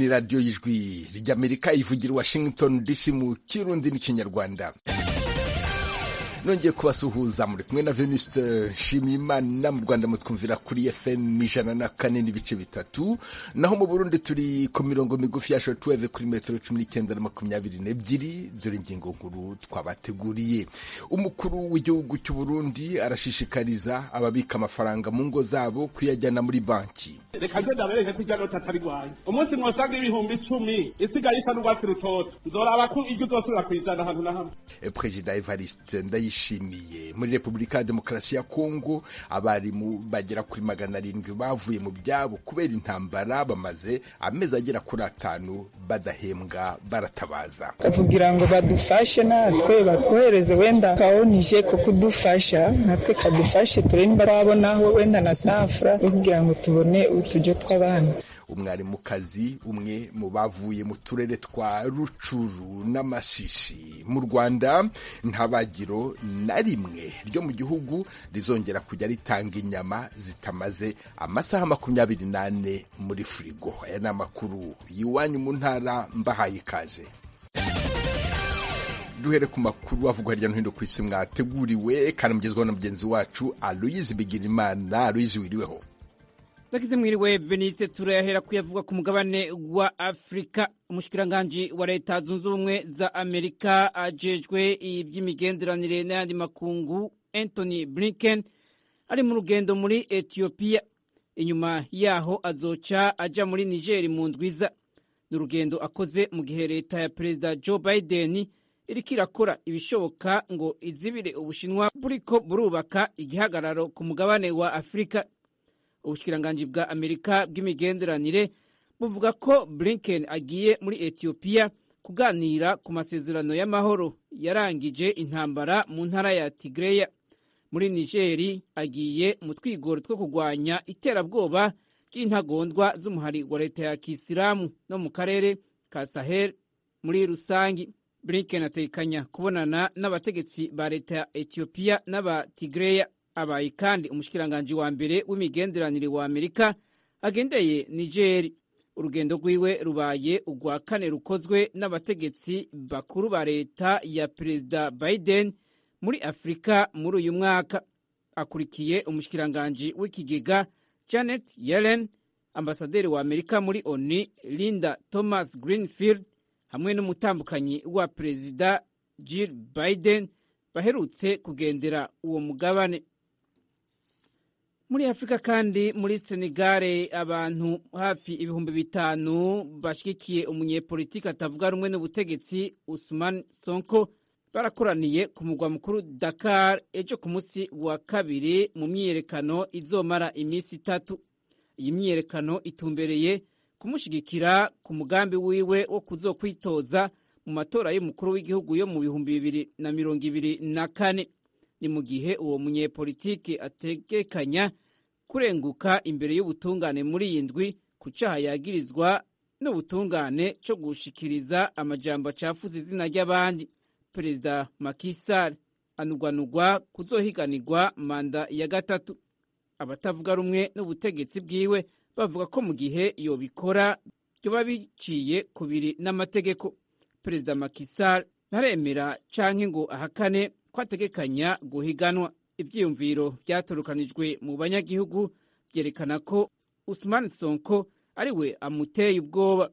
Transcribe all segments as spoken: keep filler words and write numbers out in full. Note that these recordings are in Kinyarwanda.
ni radiyo y'ijwi ry'Amerika ivugira Washington D C mu Kirundi n'ikinyarwanda. Nongeye kubasuhuza muri kumwe na Venuste Nshimiyimana. Mu Rwanda mutwumvira kuri F M ijana na kane n'ibice bitatu, naho mu Burundi turi ku mirongo migufi ya shortwave kuri metero cumi n'icyenda na makumyabiri n'ebyiri. Dore ingingo nkuru twabateguriye. Umukuru w'igihugu cy'u Burundi arashishikariza ababika amafaranga mu ngo zabo kuyajyana muri banki. Reka nze ndabereke ko ijana tatari gwaye umunsi mwosanga ibihumbi icumi isigaye isa n'urwatsi rutoto nzoraba ko iryo uzosubira kwijana ahantu na hamwe. Perezida Evariste Ndayishimiye muri Repubulika ya Demokarasi ya Kongo abarimu bagera kuri magana arindwi bavuye mu byabo kubera intambara, bamaze amezi agera kuri atanu badahembwa baratabaza. Kugira ngo badufashe natwe batwohereze wenda kaonije ko kudufasha natwe kadufashe turemba babonaho wenda na safra kugira ngo tubone utujyo tw'abana. Umwarimukazi umwe mu bavuye mu turere twa Rucuru n'Amasisi mu Rwanda nta bagiro na rimwe ryo mu gihugu rizongera kujya ritanga inyama zitamaze amasaha makumyabiri n'ane muri frigo. Aya ni amakuru yiwanyu mu ntara, mbahaye ikaze. Duhere ku makuru avugwa hirya no hino ku isi mwateguriwe kandi mugezwaho na mugenzi wacu Aloyizi Bigirimana. Aloyizi, wiriweho? Ndakize mwiriwe Veniste. Turayahera kuyavuga ku mugabane wa Afrika. Umushikiranganji wa Leta Zunze Ubumwe za Amerika ajejwe iby'imigenderanire n'ayandi makungu Anthony Blinken ari mu rugendo muri Ethiopia. Inyuma yaho azoca aja muri Niger mu ndwiza. N'urugendo akoze mu gihe leta ya Perezida Joe Biden iriko irakora ibishoboka ngo izibire Ubushinwa buriko burubaka igihagararo ku mugabane wa Afrika. Ubushikiranganji bwa Amerika bw'imigenderanire buvuga ko Blinken agiye muri Ethiopia kuganira ku masezerano y'amahoro yarangije intambara mu ntara ya Tigray. Muri Niger agiye mu twigoro two kugwanya iterabwoba ry'intagondwa z'umuhari wa leta ya Kisilamu no mu karere ka Sahel muri rusangi. Blinken atekanya kubonana n'abategetsi ba leta ya Ethiopia n'aba Tigray. Abaye kandi umushikiranganji wa mbere w'imigenderanire wa Amerika agendeye Niger. Urugendo rwiwe rubaye urwa kane rukozwe n'abategetsi bakuru ba leta ya Perezida Biden muri Afrika muri uyu mwaka. Akurikiye umushikiranganji w'ikigega Janet Yellen, ambasaderi wa Amerika muri O N U Linda Thomas Greenfield hamwe n'umutambukanyi wa Perezida Jill Biden baherutse kugendera uwo mugabane. Muri Afrika kandi muri Senegal abantu hafi ibihumbi bitanu bashigikiye umunyepolitiki atavuga rumwe n'ubutegetsi Ousmane Sonko barakoraniye ku mugwa mukuru Dakar ejo ku munsi wa kabiri mu myiyerekano izomara iminsi itatu. Iyi myiyerekano itumbereye kumushigikira ku mugambi wiwe wo kuzokwitoza mu matora y'umukuru w'igihugu yo mu bihumbi bibiri na mirongo ibiri na kane. Ni mu gihe uwo munyepolitiki ategekanya kurenguka imbere y'ubutungane muri iyi ndwi ku cyaha yagirizwa n'ubutungane cyo gushikiriza amajambo acafuza izina ry'abandi. Perezida Macky Sall anugwanugwa kuzohiganirwa manda ya gatatu. Abatavuga rumwe n'ubutegetsi bwiwe bavuga ko mu gihe iyo bikora byoba biciye kubiri n'amategeko. Perezida Macky Sall ntaremera canke ngo ahakane ko ategekanya guhiganwa. Ivyiyumviro vyatorokanijwe mu banyagihugu vyerekana ko Ousmane Sonko ari we amuteye ubwoba.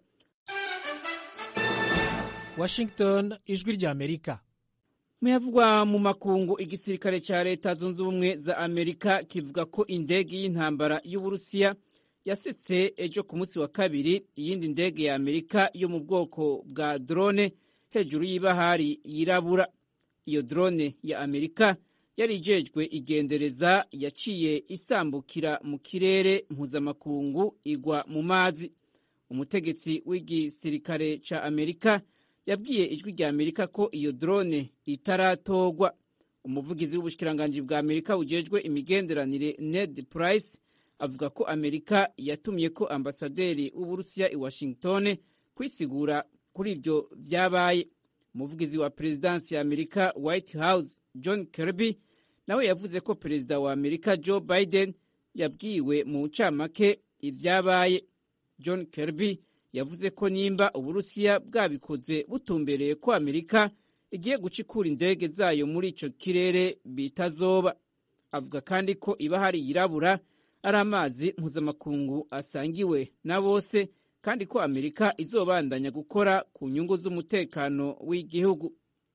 Washington, ijwi rya Amerika. Muyavugwa mu makungu, igisirikare ca Leta Zunze Ubumwe za Amerika kivuga ko indege y'intambara y'Uburusiya yasetse ejo ku munsi wa kabiri iyindi ndege ya Amerika yo mu bwoko bwa drone hejuru y'ibahari yirabura. Iyo drone ya Amerika yari ijejwe igendereza yaciye isambukira mu kirere mpuzamakungu igwa mu mazi. Umutegetsi w'igisirikare ca Amerika yabwiye ijwi rya Amerika ko iyo drone itaratogwa. Umuvugizi w'ubushikiranganji bwa Amerika ujejwe imigenderanire Ned Price avuga ko Amerika yatumye ko ambasaderi w'Uburusiya i Washington kwisigura kuri ivyo vyabaye. Umuvugizi wa Presidansi ya Amerika White House John Kirby nawe yavuze ko Perezida wa Amerika Joe Biden yabwiwe mu ncamake ivyabaye. John Kirby yavuze ko nimba Uburusiya bwabikoze butumbereye ko Amerika igiye gucikura indege zayo muri ico kirere bitazoba. Avuga kandi ko ibahari yirabura ari amazi mpuzamakungu asangiwe na bose kandi ko Amerika izobandanya gukora ku nyungu z'umutekano w'igihugu.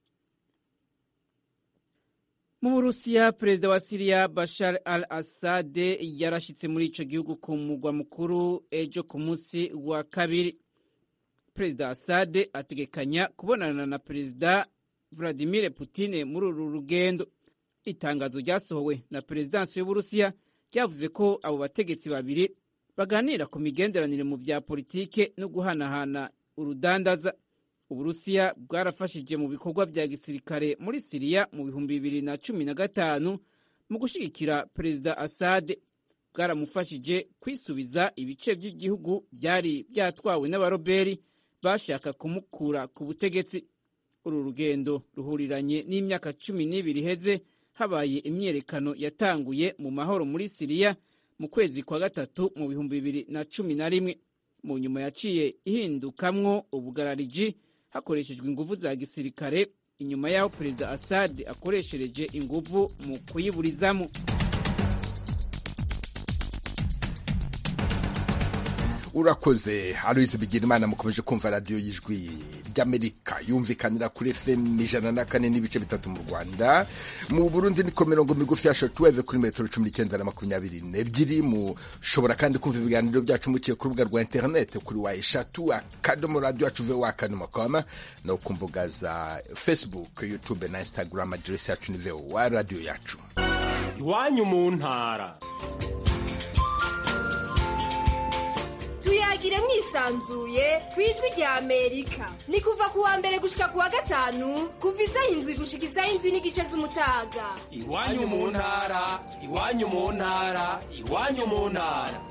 Mu Burusiya, perezida wa Syria Bashar al-Assad yarashitse muri ico gihugu ku mugwa mukuru ejo ku munsi wa kabiri. Perezida Assad ategekanya kubonana na perezida Vladimir Putin muri uru rugendo. Itangazo ryasohowe na perezidansi y'Uburusiya ryavuze ko abo bategetsi babiri baganira ku migenderanire mu vya politike no guhanahana urudandaza. Uburusiya bwarafashije mu bikorwa vya gisirikare muri Syria mu bihumbi bibiri na cumi na gatanu mu gushigikira perezida Assad. Bwaramufashije kwisubiza ibice by'igihugu byari byatwawe n'abaroberi bashaka kumukura ku butegetsi. Uru rugendo ruhuriranye n'imyaka cumi n'ibiri heze habaye imyerekano yatanguye mu mahoro muri Syria mu kwezi kwa gatatu mu bihumbi bibiri na cumi na rimwe. Mu nyuma yaciye ihindukamwo ubugarariji hakoreshejwe inguvu za gisirikare inyuma y'aho perezida Assad akoreshereje inguvu mu kuyiburizamo. Urakoze Aloise Bigirimana. Mukomeje kumva radio y'ijwi ry'Amerika yumvikanira kuri F M ijana na kane n'ibice bitatu mu Rwanda. Mu Burundi ni mirongo migufi ya shortwave kuri metero cumi n'icyenda na makumyabiri n'ebyiri. Mushobora kandi kumva ibiganiro byacu mukiye ku rubuga rwa internet kuri wa eshatu akadomo radio yacu v wa akadomo com no ku mbuga za Facebook, YouTube na Instagram. Address yacu ni v wa radio yacu. Iwanyu mu ntara. Tuyagire mwisanzuye kwijwi rya Amerika. Ni kuva kuwa mbere gushika kuwa gatanu kuva isaha indwi gushika isaha indwi n'igice z'umutaga. Iwanyu mu ntara, iwanyu mu ntara, iwanyu mu ntara.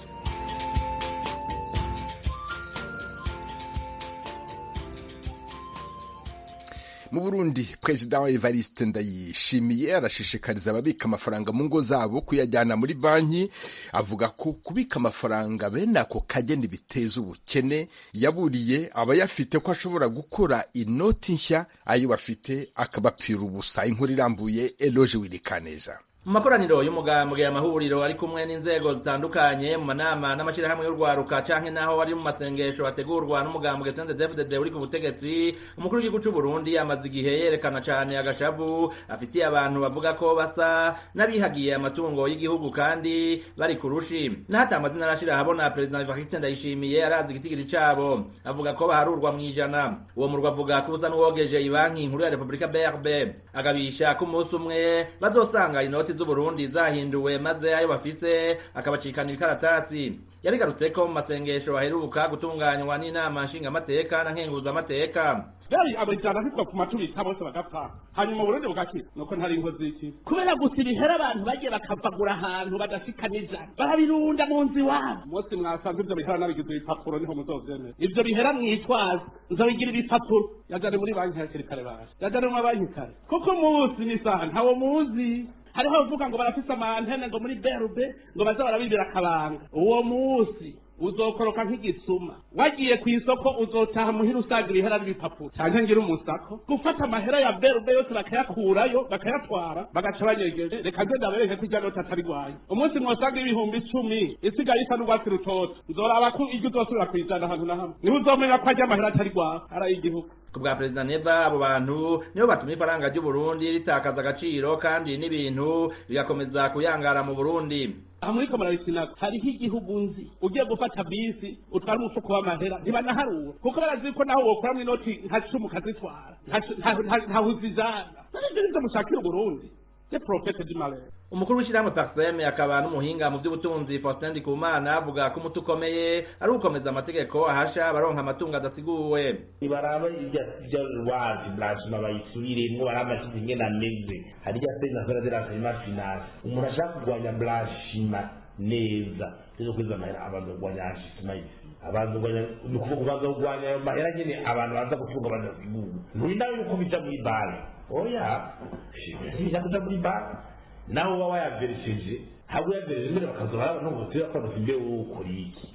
Mu Burundi, Perezida wa Evariste Ndayishimiye arashishikariza ababika amafaranga mu ngo zabo kuyajyana muri banki. Avuga ko kubika amafaranga bene ako kageni biteza ubukene. Yaburiye abayafite ko ashobora gukora inoti nshya, ayo bafite akabapfira ubusa. Inkuru irambuye Eloge Wirikaneza. Mu makoraniro y'umugambwe y'amahuriro ari kumwe n'inzego zitandukanye mu manama n'amashirahamwe y'urwaruka canke naho ari mu masengesho ategurwa n'umugambwe C N D D F D D uri ku butegetsi, umukuru w'igihugu c'u Burundi amaze igihe yerekana cane agashavu afitiye abantu bavuga ko basa n'abihagiye amatungo y'igihugu kandi bari kurushi. N'ahata amazina arashira habona President Evariste Ndayishimiye arazi igitigiri cabo, avuga ko baharurwa mw'ijana. Uwo murwa avuga ko usa n'uwogeje ibanki nkuru ya Republika B R B, agabisha ko umunsi umwe bazosanga inoti z'u Burundi zahinduwe maze ayo bafise akabacikana ibikaratasi. Yabigarutse ko mu masengesho aheruka gutunganywa n'inama nshingamateka na nkenguzamateka. Yari abajana hitwa ku matubita bose bagapfa. Hanyuma Burundi bugaki nuko ntari inkozi iki. Kubera gusibihera abantu bagiye bakavagura ahantu badashikaniza. Barabirunda mu nzi wabo. Mose mwasanze ibyo bihera nabigize ibipapuro niho muzovyemera. Ibyo bihera mwitwaza nzobigira ibipapuro. Yajane muri banki ya kirikare baje. Yajane mu banki kare. Kuko muzi ni saha ntawo muzi. Hariho bavuga ngo barafise amantene ngo muri B R B ngo baza barabibira akabanga. Uwo musi uzokoroka nk'igisuma. Wagiye ku isoko uzotaha muhira usagira ihera n'ibipapuro. Canke ngira umusako gufata amahera ya B R B yose bakayakurayo bakayatwara bagaca banyegeje. Reka nze ndabereke ko ijya nota atari gwaye. Umunsi mwosaga ibihumbi icumi isigaye isa n'urwatsi rutoto. Nzoraba ko ijya uzosubira kwijana ahantu na hamwe. Niho uzomenya ko ajya amahera atari gwaye ara y'igihugu. Kubwa President Neva abo bantu nibo batumye ifaranga ry'u Burundi ritakaza agaciro kandi n'ibintu bigakomeza kuyangara mu Burundi. Amuriko marabitsina hariho igihugu nzi ugiye gufata bisi utwara umufuko w'amahera ntibanaharura kuko barazi ko naho wokuramwe inoti nka cumi ukazitwara nta huzizana. Nibyo mushakira Burundi. The prophet du malheur. Umukuru w'ishyirahamwe Parseme akaba n'umuhinga mu by'ubutunzi Faustin Ndikumana avuga ko umuti ukomeye ari ukomeza amategeko ahasha abaronka amatungo adasiguwe. Ibaraba ijya ijya wazi blasma bayisubiremo baramaze ingena ameze hari ya pesa fera de la finance umuntu ashaka kugwanya blasma neza cyo kweza amahera abantu kugwanya ashima abantu kugwanya nukuvuga kugwanya amahera nyine abantu baza kufunga badasiguwe ninawe yuko bija mu ibale oya shije kuja muri banki nawe waba yaveresheje habo yaveresheje mbere bakazora no gutira ko bafimbe ukuri iki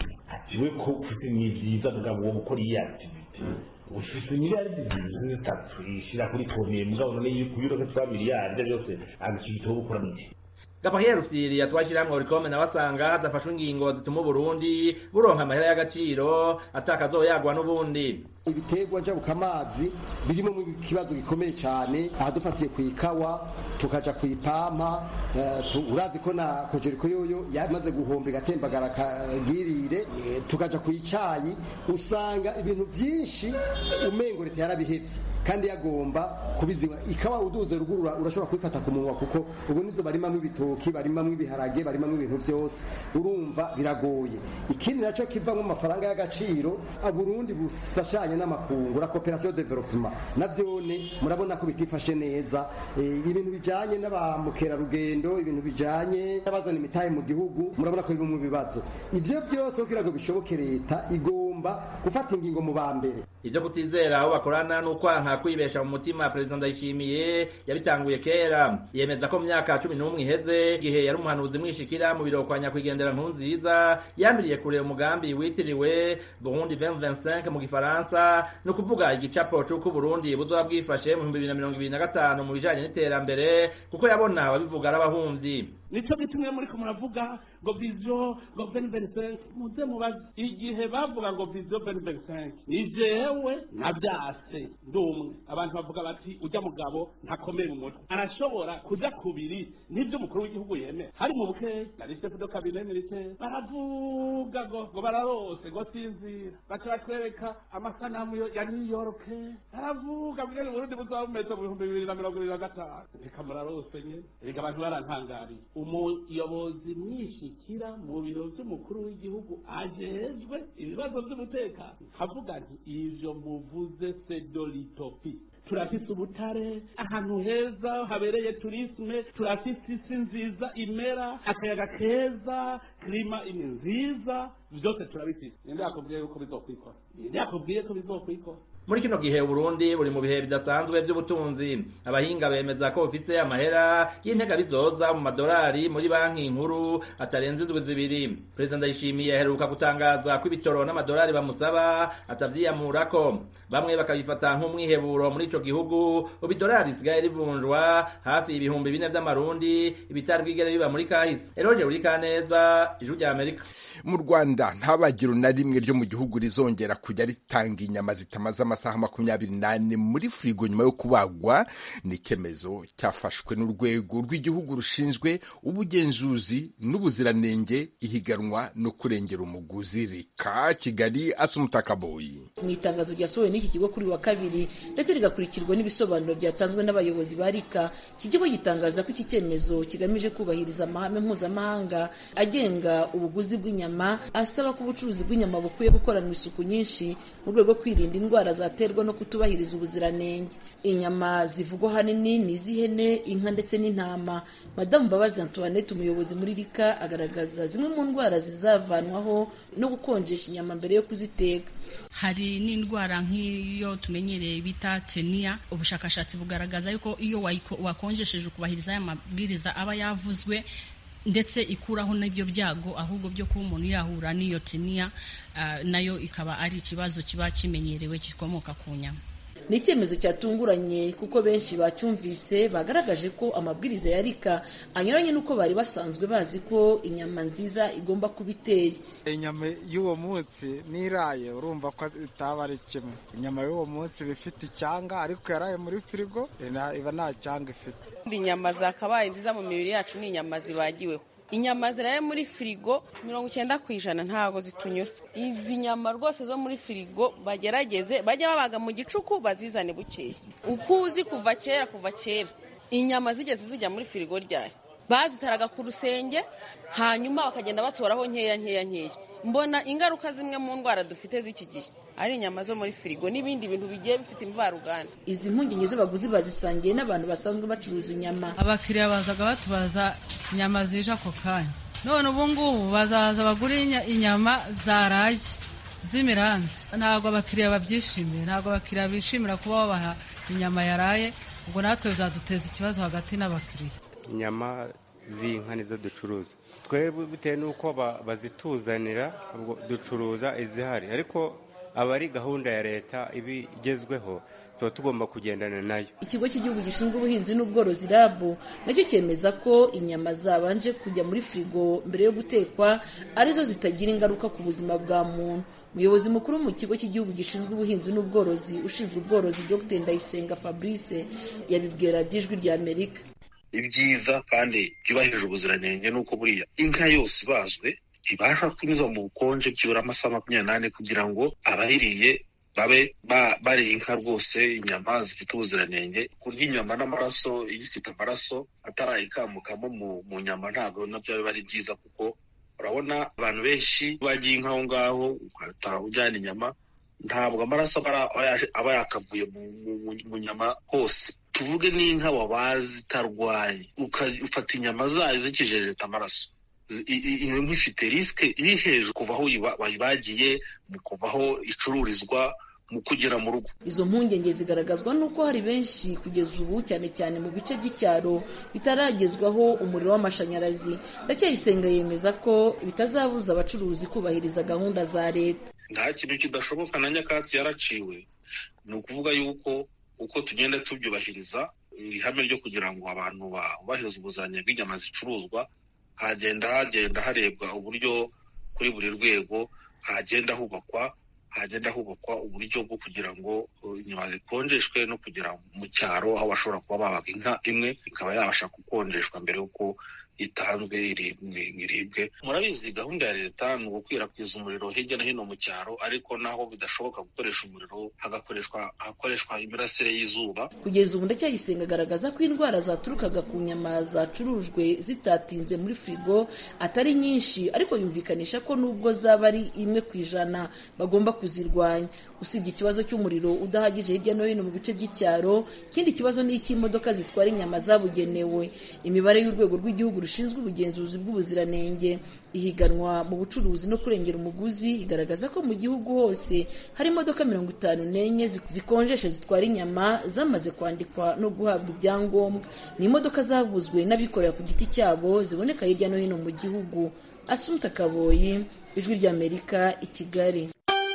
jiwe ko ufite ni byiza mugabo wo gukora iyi activity ufite miliyari zitatu ishira kuri komeye mugabo none yuko yuro ko twa miliyari byose agishito gukora miti Gabriel Rusiri yatwashiramwe urikome nabasanga hadafashwe ingingo zituma Burundi buronka amahera y'agaciro atakazoyagwa n'ubundi ibiterwa njabukamazi birimo mu kibazo gikomeye cyane ahadufatiye ku ikawa tukaja ku ipampa uh, urazi ko na kojeriko yoyo yamaze guhomba gatembagara kagirire tukaja ku icayi usanga ibintu byinshi umengo leta yarabihevye kandi yagomba kubiziba ikawa uduze rugurura urashobora kwifata ku munwa kuko ubu nizo barimamo ibitoki barimamo ibiharage barimamo ibintu byose urumva biragoye ikindi naco kivamo amafaranga y'agaciro aburundi busashanye n'amakungu la coopération développement navyone murabona ko bitifashe neza ibintu bijanye n'abamukera rugendo ibintu bijanye n'abazana imitahe mu gihugu murabona ko biri mu bibazo ivyo vyose kugira ngo bishoboke leta igomba gufata ingingo mu bambere ivyo kutizera aho bakorana n'ukwanka kwibesha mu mutima President Ndayishimiye yabitanguye kera yemeza ko mu myaka cumi n'umwe iheze igihe yari umuhanuzi mwishikira mu biro kwa nyakwigendera Nkurunziza yamiriye kure umugambi witiriwe Burundi vingt vingt-cinq mu gifaransa no kuvuga igicapo c'uko Burundi buzoba bwifashe mu bibiri na mirongo ibiri na gatanu mu bijanye n'iterambere kuko yabona ababivuga ari abahumvyi nico gitumye muri ko muravuga ngo vision ngo vingt vingt-cinq muze mubaze igihe bavuga ngo vision vingt vingt-cinq ni jewe nabyase ndumwe abantu bavuga bati ujya mugabo ntakomeye mu mutwe arashobora kuja kubiri nibyo mukuru w'igihugu yeme hari mu buke nari chef de cabinet militaire baravuga ngo ngo bararose ngo sinzira baca batwereka amasanamu ya New York baravuga ngo Burundi buzaba bumeze mu bihumbi bibiri na mirongo ibiri na gatanu reka murarose nyene reka abantu barantangariye umuyobozi mwishikira mu biro by'umukuru w'igihugu ajejwe ibibazo by'umutekano havuga nti ivyo muvuze sedolitopi turafise ubutare ahantu heza habereye turisme turafise isi nziza imera akayaga keza klima ini nziza vyose turabifise ninde yakubwiye yuko bizokwikora ninde yakubwiye ko bizokwikora muri kino gihe Burundi buri mu bihe bidasanzwe by'ubutunzi abahinga bemeza ko ufise amahera y'intega bizoza mu madolari muri banki nkuru atarenze indwi zibiri President Ndayishimiye aheruka gutangaza ko ibitoro n'amadolari bamusaba atavyiyamurako bamwe bakabifata nk'umwiheburo muri ico gihugu ubidolari sigaye rivunjwa hafi ibihumbi bine vy'amarundi ibitari bwigere biba muri kahise Eroje uri kaneza ijuru rya Amerika mu Rwanda ntabagiro na rimwe ryo mu gihugu rizongera kujya ritanga inyama zitamaza amasaha makumyabiri nane muri frigo nyuma yo kubagwa ni ikemezo cyafashwe n'urwego rw'igihugu rushinzwe ubugenzuzi n'ubuziranenge ihiganwa no kurengera umuguzi rika Kigali Asumutakaboyi mu itangazo ryasohowe n'iki kigo kuri wa kabiri ndetse rigakurikirwa n'ibisobanuro byatanzwe n'abayobozi ba rika iki kigo gitangaza ko iki cyemezo kigamije kubahiriza amahame mpuzamahanga agenga ubuguzi bw'inyama asaba ko ubucuruzi bw'inyama bukwiye gukoranwa isuku nyinshi mu rwego rwo kwirinda indwara zaterwa no kutubahiriza ubuziranenge. Inyama zivugwa hanini ni iz'ihene, inka ndetse n'intama. Madamu Mbabazi Antoinette umuyobozi muri rika agaragaza zimwe mu ndwara zizavanwaho no gukonjesha inyama mbere yo kuziteka. Hari n'indwara nk'iyo tumenyereye bita tenia. Ubushakashatsi bugaragaza yuko iyo wakonjesheje ukubahiriza aya mabwiriza aba yavuzwe ndetse ikuraho n'ibyo byago ahubwo byo kuba umuntu yahura n'iyo tenia uh, nayo ikaba ari ikibazo kiba kimenyerewe gikomoka ku nyama. Ni icyemezo cyatunguranye kuko benshi bacyumvise bagaragaje ko amabwiriza ya rika anyuranye nuko bari basanzwe bazi ko inyama nziza igomba kuba iteye. Inyama y'uwo munsi niraye urumva ko itaba ari kimwe. Inyama y'uwo munsi bifite icyanga ariko yaraye muri firigo iba nta cyanga ifite. Inyama zakabaye nziza mu mibiri yacu ni inyama zibagiweho. Inyama ziraye muri firigo mirongo icyenda ku ijana ntago zitunyura. Izi nyama rwose zo muri firigo bagerageze bajya babaga mu gicuku bazizane bukeye. Ukuzi kuva kera kuva kera inyama zigeze zijya muri firigo ryayo bazitaraga ku rusenge hanyuma bakagenda batoraho nkeya nkeya nkeya. Mbona ingaruka zimwe mu ndwara dufite z'iki gihe ari inyama zo muri firigo n'ibindi bintu bigiye bifite imvaruganda. Izi mpungenge z'abaguzi bazisangiye n'abantu basanzwe bacuruza inyama. Abakiriya bazaga batubaza inyama zije ako kanya, none ubu ngubu bazaza bagura inyama zaraye z'imiranzi. Ntabwo abakiriya babyishimiye, ntabwo abakiriya bishimira kuba babaha inyama yaraye, ubwo natwe bizaduteza ikibazo hagati n'abakiriya. Inyama z'inka nizo ducuruza. Twebwe bitewe n'uko bazituzanira ducuruza izihari, ariko aba ari gahunda ya leta ibigezweho tuba tugomba kugendana nayo. Ikigo cy'igihugu gishinzwe ubuhinzi n'ubworozi R A B nacyo cyemeza ko inyama zabanje kujya muri firigo mbere yo gutekwa arizo zitagira ingaruka ku buzima bwa muntu. Umuyobozi mukuru mu kigo cy'igihugu gishinzwe ubuhinzi n'ubworozi ushinzwe ubworozi Dr Ndayisenga Fabrice yabibwira Ijwi rya Amerika. Ibyiza kandi byubahirije ubuziranenge nuko buriya inka yose ibazwe ibasha kunyuzwa mu bukonje byibura amasaha makumyabiri n'ane kugira ngo abayiriye babe bari inka rwose inyama zifite ubuziranenge. Kurya inyama n'amaraso igifite amaraso atarayikamukamo mu nyama ntabwo nabyo biba ari byiza, kuko urabona abantu benshi bagiye inka aho ngaho ugahita ujyana inyama, ntabwo amaraso aba yakavuye mu nyama hose. Tuvuge n'inka wabazi itarwaye ufata inyama zayo zikijejeta amaraso, iyo nka ifite risike iri hejuru kuva aho wayibagiye mu kuva aho icururizwa mu kugera mu rugo. Izo mpungenge zigaragazwa n'uko hari benshi kugeza ubu cyane cyane mu bice by'icyaro bitaragezwaho umuriro w'amashanyarazi. Ndacyayisenga yemeza ko bitazabuza abacuruzi kubahiriza gahunda za leta. Nta kintu kidashoboka na nyakatsi yaraciwe, ni ukuvuga yuko uko tugenda tubyubahiriza ihame ryo kugira ngo abantu bubahirize ubuziranenge bw'inyama zicuruzwa, hagenda hagenda harebwa uburyo kuri buri rwego hagenda hubakwa hagenda hubakwa uburyo bwo kugira ngo inyama zikonjeshwe no kugira mu cyaro aho bashobora kuba babaga inka imwe ikaba yabasha gukonjeshwa mbere y'uko itanzwe iribwe. Murabizi gahunda ya leta ni ugukwirakwiza umuriro hirya no hino mu cyaro, ariko naho bidashoboka gukoresha umuriro hagakoreshwa hakoreshwa imirasire y'izuba. Kugeza ubu Ndacyayisenga agaragaza ko indwara zaturukaga ku nyama zacurujwe zitatinze muri firigo atari nyinshi, ariko yumvikanisha ko nubwo zaba ari imwe ku ijana bagomba kuzirwanya. Usibye ikibazo cy'umuriro udahagije hirya no hino mu bice by'icyaro, ikindi kibazo ni icy'imodoka zitwara inyama zabugenewe. Imibare y'urwego rw'igihugu rushinzwe ubugenzuzi bw'ubuziranenge ihiganwa mu bucuruzi no kurengera umuguzi igaragaza ko mu gihugu hose hari imodoka mirongo itanu n'enye zikonjesha zitwara inyama zamaze kwandikwa no guhabwa ibyangombwa. Ni imodoka zavuzwe n'abikorera ku giti cyabo ziboneka hirya no hino mu gihugu. Asumta Kaboyi, Ijwi rya Amerika, i Kigali.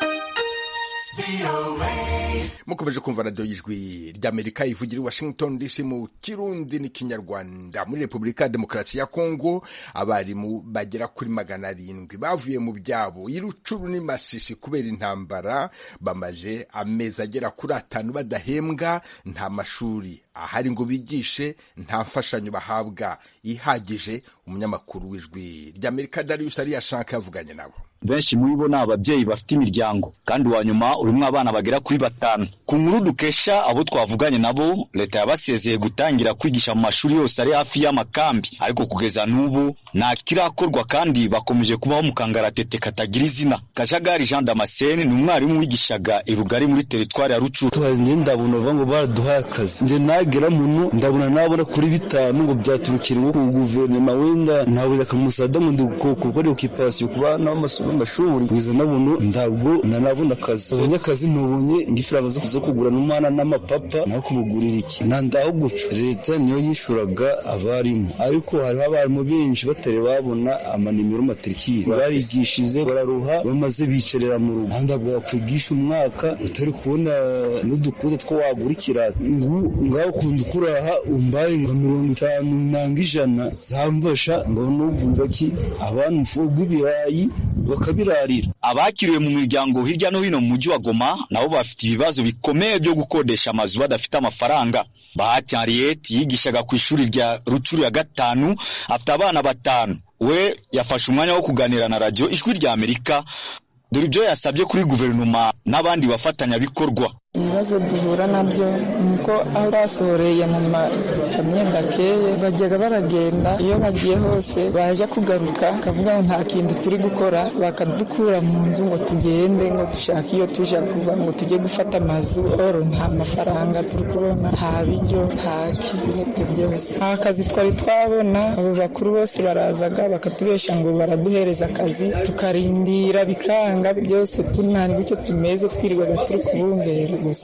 mukomeje kumva radiyo y'Ijwi ry'Amerika ivugira i Washington D C mu Kirundi n'ikinyarwanda. Muri Repubulika ya Demokarasi ya Kongo abarimu bagera kuri magana arindwi bavuye mu byabo irucuru ni Masisi kubera intambara, bamaze amezi agera kuri atanu badahembwa, nta mashuri ahari ngo bigishe, nta mfashanyo bahabwa ihagije. Umunyamakuru w'Ijwi ry'Amerika Darius Ariyashanka yavuganye nabo. Benshi muri bo ni ababyeyi bafite imiryango, kandi wa nyuma urimo abana bagera kuri batanu. Ku nkuru dukesha abo twavuganye nabo, leta yabasezeye gutangira kwigisha mu mashuri yose ari hafi y'amakambi, ariko kugeza n'ubu nta kirakorwa, kandi bakomeje kubaho mu kangaratete katagira izina. Kajagari Jean Damascene ni umwarimu wigishaga i Rugari muri teritwari ya Rucuru. Twaje ndabona vango baraduhaye akazi, nje nagera muno ndabona nabona kuri bitanu ngo byaturukira ngo guverinoma wenda nawe akamusada mu ndukoko kuko ari occupation kuba n'amasomo amashuri biza nabuno ndabwo nanabona akazi. Abanyakazi nubonye ngifaranga zo kugura n'umwana n'amapapa naho kumugurira iki nandaho guca. Leta niyo yishuraga abarimu, ariko hari abarimu benshi batari babona amanimero matrikire, barigishize bararuha bamaze bicerera mu rugo. Ndabwo kwigisha umwaka utari kubona n'udukuze two wagurikira ngaho kundukuraha umbaye ngo mirongo itanu nanga ijana zamfasha ngo nugura ki abantu mfugo ibirayi bakabirarira. Abakiriwe mu miryango hirya no hino mu mujyi wa Goma nabo bafite ibibazo bikomeye byo gukodesha amazu badafite amafaranga. Bahati Henriette yigishaga ku ishuri rya Rucuru ya gatanu, afite abana batanu. We yafashe umwanya wo kuganira na radio Ijwi rya Amerika dore ibyo yasabye kuri guverinoma n'abandi bafatanya bikorwa. Ibibazo duhura nabyo nuko aho basoreye mu mafamiye ndakeye bajyaga baragenda, iyo bagiye hose baje kugaruka kavuga ngo nta kintu turi gukora, bakadukura mu nzu ngo tugende ngo dushaka iyo tuja kuba ngo tujye gufata amazu. Oro nta mafaranga turi kubona, nta biryo, nta kintu byose. Nta kazi twari twabona. Abo bakuru bose barazaga bakatubesha ngo baraduhereza akazi, tukarindira bikanga byose. Tunani bityo tumeze twirirwaga turi kubumbera gusa.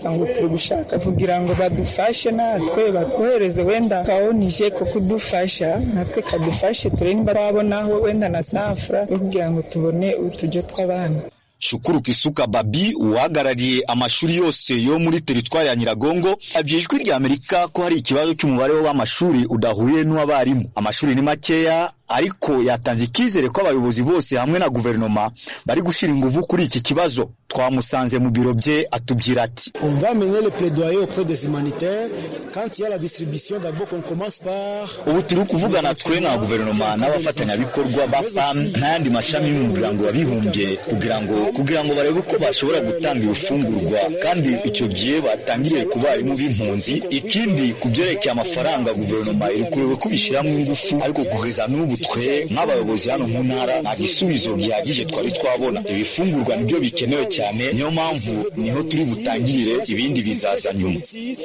gusa ngo turi gushaka kugira ngo badufashe natwe batwohereze wenda kaonije ko kudufasha natwe kadufashe turebe nimba twabonaho wenda na safra kugira ngo tubone uturyo tw'abana. Shukuru Kisuka Babi uhagarariye amashuri yose yo muri teritwari ya Nyiragongo abyijwi rya Amerika ko hari ikibazo cy'umubare w'amashuri udahuye n'abarimu. Amashuri ni makeya ariko yatanze ikizere ko abayobozi bose hamwe na guverinoma bari gushira ingufu kuri iki kibazo. Twamusanze mu biro bye atubwira ati on va mener le plaidoyer auprès des humanitaires quand il y a la distribution d'abord on commence par ubu turi kuvugana twe na guverinoma n'abafatanyabikorwa ba P A M n'ayandi mashami y'umuryango wabibumbye kugira ngo kugira ngo barebe ko bashobora gutanga ibifungurwa kandi icyo gihe batangiriye ku barimu b'impunzi. Ikindi kubyerekeye amafaranga guverinoma iri kureba ko bishyiramo ingufu ariko kugeza n'ubu twe nk'abayobozi hano mu ntara nta gisubizo gihagije twari twabona. Ibifungurwa nibyo bikenewe cyane, niyo mpamvu niho turi butangirire ibindi bizaza nyuma.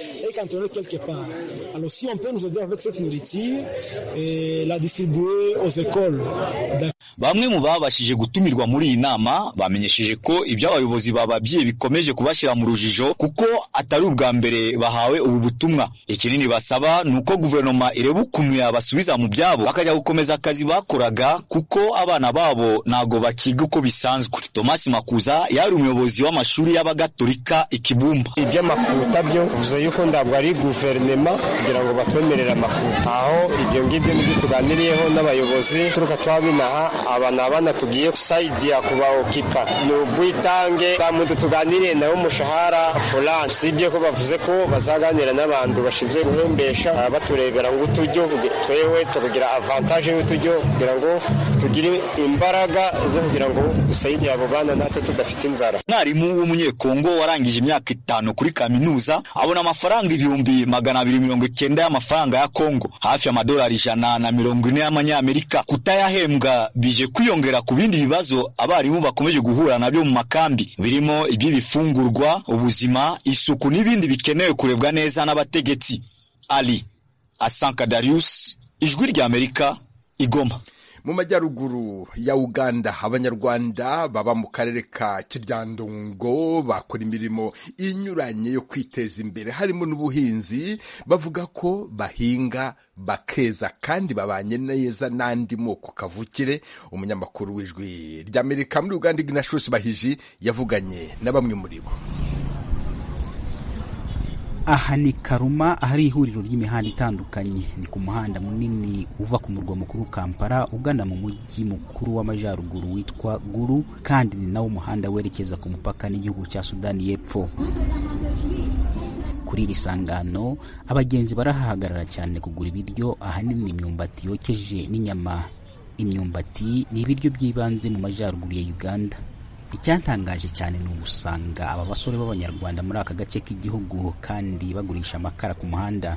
Alors si on peut nous aider avec cette nourriture et la distribuer aux écoles. Bamwe mu babashije gutumirwa muri iyi nama bamenyesheje ko ibyo abayobozi bababyiye bikomeje kubashira mu rujijo kuko atari ubwa mbere bahawe ubu butumwa. Ikinini basaba nuko guverinoma ireba ukuntu yabasubiza mu byabo bakajya gukomeza akazi bakoraga kuko abana babo nago bakiga uko bisanzwe. Thomas Makuza yari umuyobozi w'amashuri y'abagatolika Ikibumba. Iby'amakuta byo uvuze yuko ndabwo ari guverinoma kugira ngo batwemerere amakuta, aho ibyo ngibyo nibyo tuganiriyeho n'abayobozi turuka twabinaha abana abana tugiye kusaidia kuba okipa n'ubwitange bamuntu tuganiriye nawe umushahara fulani. Sibye ko bavuze ko bazaganira n'abantu bashinzwe guhembesha baturebera ngo utujyo twewe tukugira avantage y'utujyo kugira ngo tugire imbaraga zo kugira ngo dusaidie abo bana natwe tudafite inzara. Mwarimu w'umunyekongo warangije imyaka itanu kuri kaminuza abona amafaranga ibihumbi magana abiri mirongo icyenda y'amafaranga ya Kongo, hafi amadolari ijana na mirongo ine y'amanyamerika. Kutayahembwa bije kwiyongera ku bindi bibazo abarimu bakomeje guhura nabyo mu makambi birimo iby'ibifungurwa, ubuzima, isuku n'ibindi bikenewe kurebwa neza n'abategetsi. Ali Asanka Darius, Ijwi rya Amerika, Igoma. Mu majyaruguru ya Uganda abanyarwanda baba mu karere ka Kiryandongo bakora imirimo inyuranye yo kwiteza imbere harimo n'ubuhinzi. Bavuga ko bahinga bakeza kandi babanye neza n'andi moko kavukire. Umunyamakuru w'Ijwi ry'Amerika muri Uganda Ignatius Bahiji yavuganye na bamwe muri bo. Aha ni Karuma, ahari ihuriro ry'imihanda itandukanye. Ni ku muhanda munini uva ku murwa mukuru Kampala ugana mu mujyi mukuru w'amajyaruguru witwa Gulu, kandi ni nawo umuhanda werekeza ku mupaka n'igihugu cya Sudani y'Epfo. Kuri iri sangano abagenzi barahahagarara cyane kugura ibiryo, ahanini imyumbati yokeje n'inyama. Imyumbati ni ibiryo by'ibanze mu majyaruguru ya Uganda. Icyantangaje cyane ni ugusanga aba basore b'abanyarwanda muri aka gace k'igihugu kandi bagurisha amakara ku muhanda.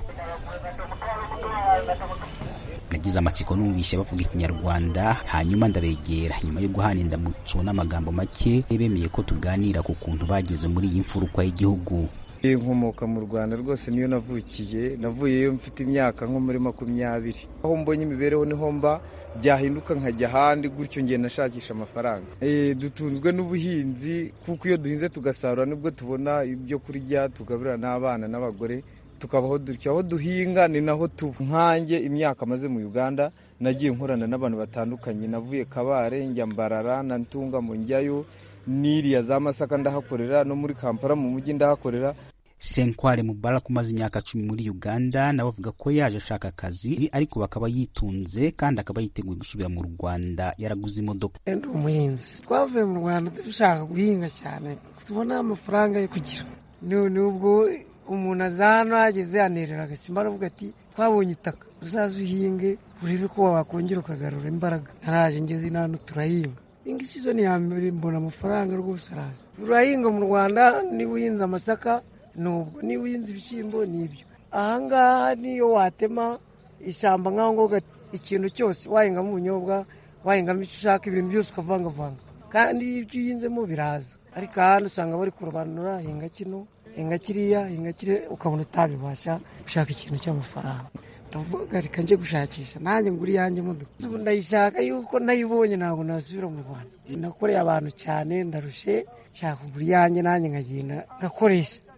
Nagize amatsiko numvise bavuga ikinyarwanda, hanyuma ndabegera. Nyuma yo guhana indamutso n'amagambo make bemeye ko tuganira ku kuntu bageze muri iyi mfuruka y'igihugu. Nkomoka mu Rwanda rwose niyo navukiye, navuyeyo mfite imyaka nko muri makumyabiri. Aho mbonye imibereho niho mba, byahinduka nkajya ahandi gutyo ngiye nashakisha amafaranga. Eh dutunzwe n'ubuhinzi kuko iyo duhinze tugasarura nibwo tubona ibyo kurya tugaburira n'abana n'abagore tukabaho dutyo. Aho duhinga ni naho tuba. Nkanjye imyaka maze mu Uganda nagiye nkorana n'abantu batandukanye, navuye Kabare njya Mbarara na Ntunga mu njyayo, n'iriya za Masaka ndahakorera, no muri Kampala mu mujyi ndahakorera. Senkware Mubarak umaze imyaka cumi muri Uganda nawe avuga ko yaje ashaka akazi ariko bakaba yitunze kandi akaba yiteguye gusubira mu Rwanda yaraguze imodoka. Ndi umuhinzi, twavuye mu Rwanda dushaka guhinga cyane tubona amafaranga yo kugira. None ubwo umuntu azana ageze anerera agasimba aravuga ati twabonye itaka uzaza uhinge urebe ko wakongera ukagarura imbaraga. Naraje ngeze inano turahinga. Ingi season ya mbere mbona amafaranga rwose araza. Urahinga mu Rwanda ni uhinze amasaka, nubwo ni uhinze ibishyimbo nibyo. Ahangaha niyo watema ishyamba nkaho ngo ikintu cyose wahingamo ubunyobwa, wahingamo icyo ushaka, ibintu byose ukavangavanga kandi ibyo uhinzemo biraza. Ariko hano usanga bari kurobanura, hinga kino, hinga kiriya, hinga kire, ukabona utabibasha gushaka ikintu cy'amafaranga. Ndavuga reka nje gushakisha nanjye nguri yanjye modoka. Ubu ndayishaka yuko nayibonye ntabwo nasubira mu Rwanda. Nakoreye abantu cyane ndarushe, nshaka kugura yanjye nanjye nkagenda ngakoresha.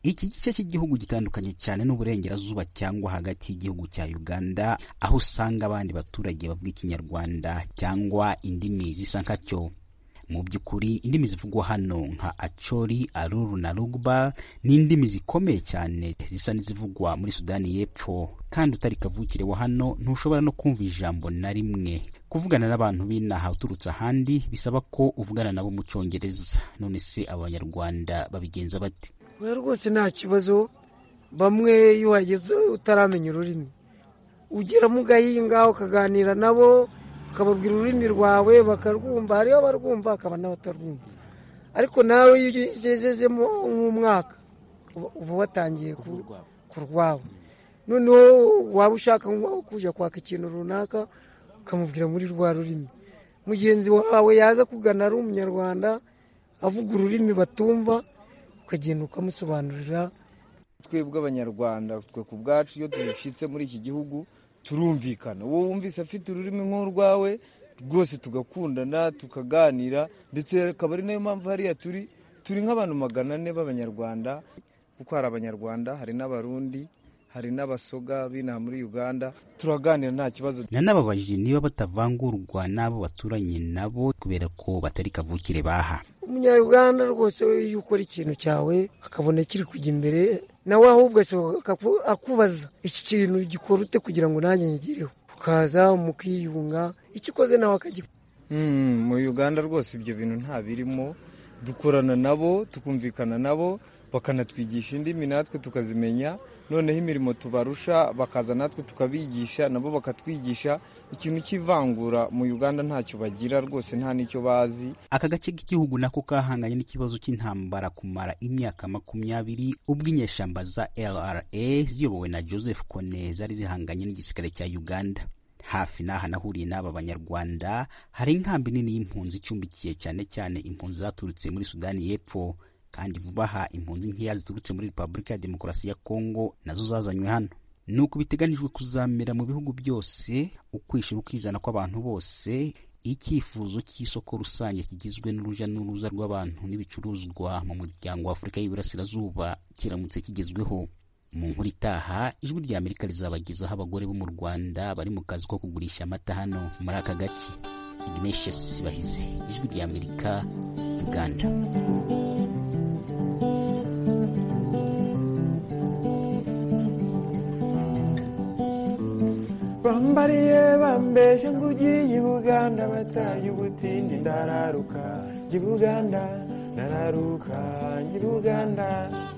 iki gice cy'igihugu gitandukanye cyane n'uburengerazuba cyangwa hagati y'igihugu cya Uganda, aho usanga abandi baturage bavuga ikinyarwanda cyangwa indimi zisa nkacyo. Mu by'ukuri indimi zivugwa hano nka Acholi, Aruru na Lugba ni indimi zikomeye cyane zisa n'izivugwa muri Sudani y'Epfo, kandi utari kavukire wa hano ntushobora no kumva ijambo na rimwe. Kuvugana n'abantu b'inaha uturutse ahandi bisaba ko uvugana nabo mu Cyongereza. None se abanyarwanda babigenza bate? We rwose nta kibazo, bamwe iyo wageze utaramenya ururimi ugira mu gahinga ukaganira nabo ukababwira ururimi rwawe bakarwumva, hariyo barwumva akaba n'abatarwumva. Ariko nawe iyo ugezezemo nk'umwaka uba watangiye kurwaho, noneho waba ushaka kuja kwaka ikintu runaka ukamubwira muri rwa rurimi. Mugenzi wawe yaza kugana ari umunyarwanda avuga ururimi batumva, ukagenda ukamusobanurira. Twebwe abanyarwanda twe ku bwacu iyo dushitse muri iki gihugu turumvikana. Wowe wumvise afite ururimi nk'urwawe rwose tugakundana tukaganira, ndetse akaba ari nayo mpamvu hariya turi turi nk'abantu magana ane b'abanyarwanda, kuko hari abanyarwanda, hari n'abarundi, hari n'abasoga b'inaha muri Uganda, turaganira nta kibazo. Nanababajije niba batavangurwa n'abo baturanye nabo kubera ko batari kavukire baha. Umunya-Uganda rwose iyo ukora ikintu cyawe akabona kiri kujya imbere, nawe ahubwo akubaza iki kintu gikora ute kugira ngo nanjye ngireho, ukaza mukiyunga, icyo ukoze nawe akagikora. Mm, mu Uganda rwose ibyo bintu nta birimo, dukorana nabo tukumvikana nabo, bakanatwigisha indimi natwe tukazimenya, noneho imirimo tubarusha bakaza natwe tukabigisha, nabo bakatwigisha. Ikintu cy'ivangura mu Uganda ntacyo bagira rwose, nta nicyo bazi. Aka gace k'igihugu nako kahanganye n'ikibazo cy'intambara kumara imyaka makumyabiri, ubwo inyeshamba za L R A ziyobowe na Joseph Kone zari zihanganye n'igisirikare cya Uganda. Hafi n'aha nahuriye n'aba banyarwanda hari inkambi nini y'impunzi icumbikiye cyane cyane impunzi zaturutse muri Sudani y'Epfo, kandi vuba aha impunzi nkeya ziturutse muri Repubulika ya Demokarasi ya Kongo nazo zazanywe hano. Nuko biteganijwe kuzamera mu bihugu byose ukwishira ukizana kw'abantu bose, icyifuzo cy'isoko rusange kigizwe n'uruja n'uruza rw'abantu n'ibicuruzwa mu muryango wa Afurika y'Iburasirazuba kiramutse kigezweho. Mu nkuru itaha ijwi rya Amerika rizabagezaho abagore bo mu Rwanda bari mu kazi ko kugurisha amata hano muri aka gace. Ignatius Bahizi, ijwi rya Amerika, Uganda. Bambariye bambeshe ngugiye Uganda bataye ubutindi ndararuka ngi Uganda ndararuka ngi Uganda.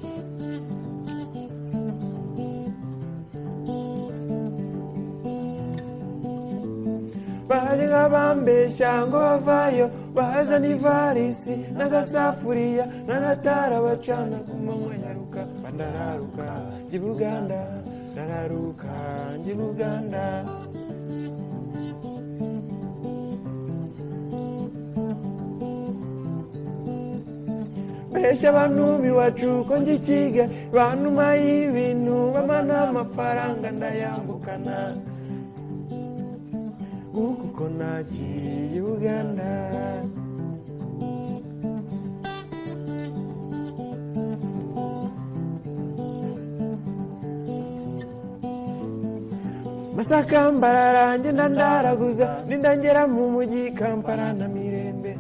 Baje bambesha ngo bavayo bazana ivarisi n'agasafuriya n'agatara bacana ku manywa nyaruka ndararuka ngi Uganda ndararuka ngi Uganda. Besha abantu biwacu ko ngikiga bantuma y'ibintu bamana amafaranga ndayambukana kuko nagiye Uganda. Masaka mbarara ngenda ndaraguza nindangera mu mujyi Kampala na Mirembe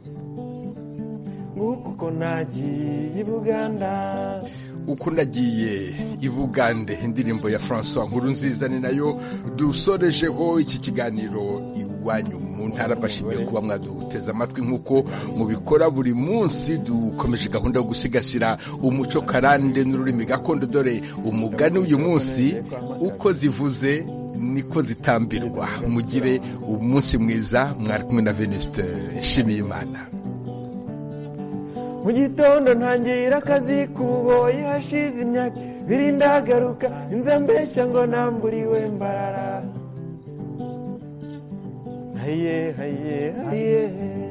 nguko nagiye Uganda. Uko nagiye i Bugande, indirimbo ya François Nkurunziza ni nayo dusorejeho iki kiganiro iwanyu mu ntara. Bashimiye kuba mwaduteze amatwi nk'uko mubikora buri munsi. Dukomeje gahunda yo gusigasira umuco karande n'ururimi gakondo, dore umugani uyu munsi uko zivuze niko zitambirwa. Mugire umunsi mwiza. Mwari kumwe na Venuste Nshimiyimana. Mu gitondo ntangira akazi kuboye hashize imyaka ibiri ndagaruka inze mbeshya ngo namburiwe mbarara. Haye haye haye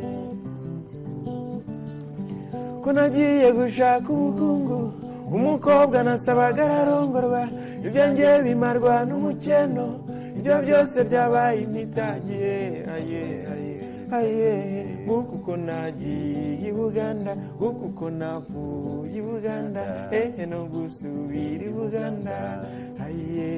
ko nagiye gushaka ubukungu, umukobwa nasabaga ararongorwa, ibyo ngiye bimarwa n'umukeno, ibyo byose byabaye impitagiye. Haye haye haye nguku uko nagiye i Buganda nguku uko navuye i Buganda ehe no gusubira i Buganda haye